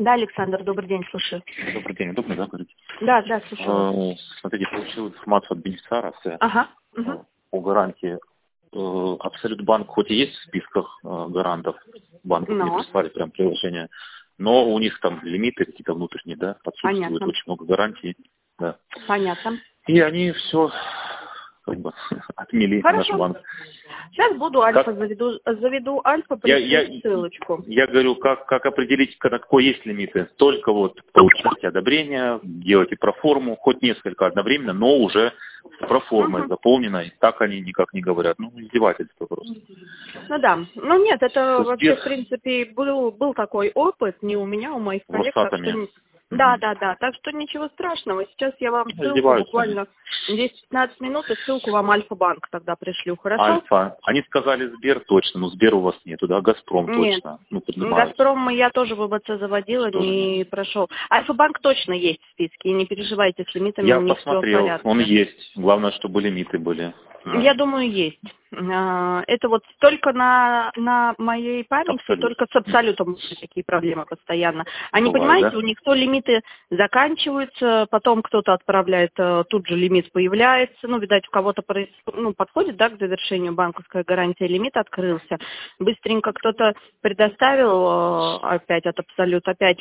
Да, Александр, добрый день, слушаю. Добрый день, удобно, да, говорить? Да, слушаю. Смотрите, получил информацию от бенефициара Ага. по гарантии. Абсолют банк хоть и есть в списках гарантов, банку не прислали прям приложение, но у них там лимиты какие-то внутренние, да, отсутствуют, Понятно. очень много гарантий. Да. Понятно. И они все как бы отмели наш банк. Сейчас буду Альфа, заведу Альфа, пришлю ссылочку. Я говорю, как определить, на какой есть лимиты. Только вот получите одобрение, делайте проформу, хоть несколько одновременно, но уже с проформой заполненной. Так они никак не говорят. Ну, издевательство просто. Ну да. Ну нет, это вообще, в принципе, был такой опыт, не у меня, у моих коллег. Так что... Да. Так что ничего страшного. Сейчас я вам ссылку буквально 10-15 минут, и ссылку вам Альфа-банк тогда пришлю, хорошо? Альфа. Они сказали Сбер точно, но Сбер у вас нету, да? Газпром точно. Нет. Газпром я тоже в ВБЦ заводила, не прошел. Альфа-банк точно есть в списке, и не переживайте, с лимитами у них все в порядке. Я посмотрел, он есть. Главное, чтобы лимиты были. Я думаю, есть. Это вот только на моей памяти, только с Абсолютом такие проблемы постоянно. Они, понимаете, у них то лимиты заканчиваются, потом кто-то отправляет, тут же лимит появляется, ну, видать, у кого-то подходит, да, к завершению банковская гарантия, лимит открылся. Быстренько кто-то предоставил опять от Абсолюта, опять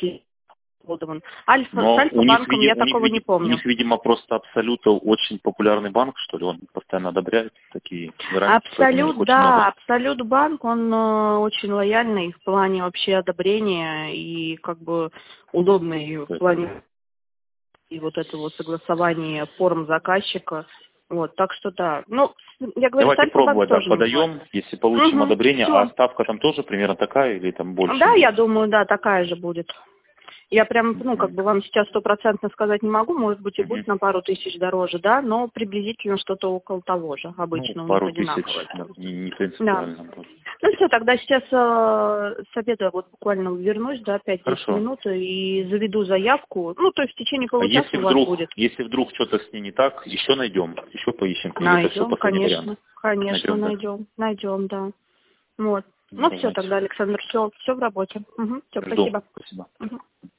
Альфа, с Альфа-банком я такого не помню. У них, видимо, просто Абсолют очень популярный банк, что ли, он постоянно одобряет такие гарантии. Абсолют, да, Абсолют банк, он очень лояльный в плане вообще одобрения и как бы удобный в плане и вот этого согласования форм заказчика. Вот, так что да. Ну, я говорю, давайте пробовать, да, подаем, если получим одобрение, всё. а ставка там тоже примерно такая или там больше? Да, я думаю, да, такая же будет. Я прям, вам сейчас 100% сказать не могу, может быть, и будет на пару тысяч дороже, да, но приблизительно что-то около того же, обычно у них одинаково. Не принципиально. Да. Ну все, тогда сейчас с обеда вот буквально вернусь, да, 5-10 минут и заведу заявку, ну, то есть в течение получаса у вас будет. Если вдруг что-то с ней не так, еще найдем, еще поищем. Найдем, конечно, найдем, да. Вот. Ну все, тогда, Александр, все в работе. Все, спасибо.